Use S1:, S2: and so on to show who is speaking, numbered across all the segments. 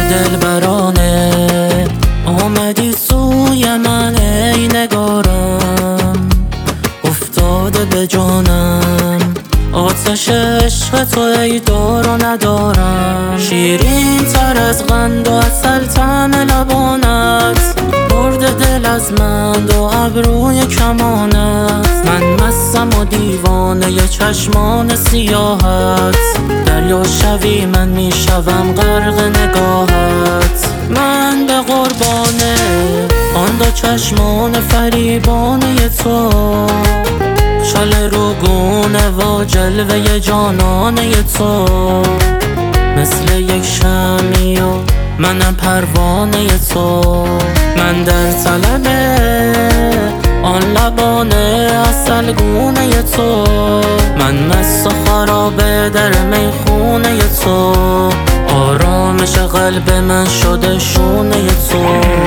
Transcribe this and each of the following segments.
S1: دلبرانه آمدی سوی من ای نگارم، افتاده به جانم آتش عشق تو ای دار و ندارم. شیرین تر از قند و عسل طعم لبانت، برد دل از من دو ابروی کمانت. من مستم و دیوانه چشمان سیاهت، دریا شوی من میشوم غرق نگاهت. من به قربانه آن دو چشمان فریبانه تو، شال روگونه و جلوه جانانه تو. مثل یک شمعی و منم پروانه تو. من در طلب آن لبان عسل گونه تو، من مست و خرابه در میخونه تو. آرامش قلب من شده شونه تو.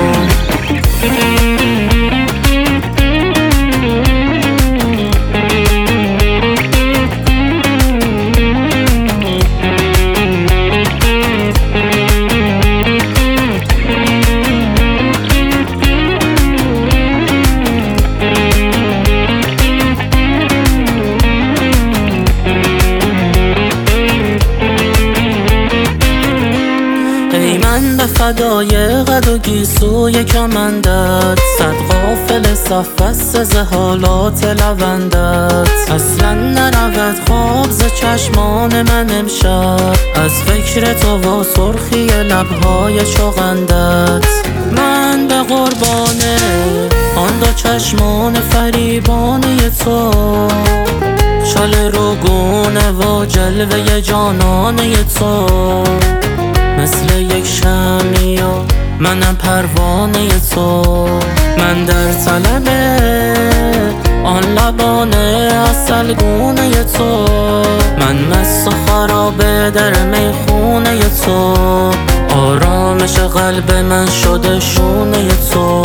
S1: ای من به فدای قد و گیسوی کمندت، صد غافل صف بست ز حالات لوندت. اصلا نرود خواب ز چشمان من امشب، از فکر تو و سرخی لبهای چغندت. من به قربانه آن دو چشمان فریبانه تو، شال روگونه و جلوه جانانه تو. مثل یک شمعی و منم پروانه تو. من در طلب آن لبان عسل گونه تو، من مست و خرابه در میخونه تو. آرامش قلب من شده شونه تو.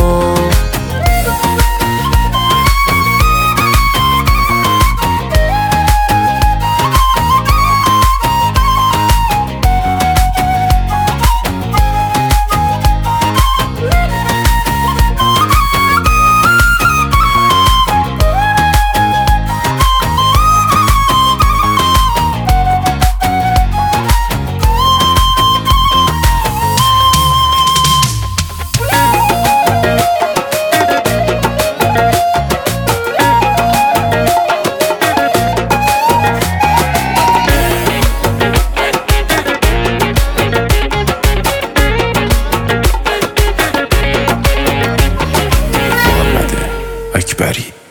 S2: اکبری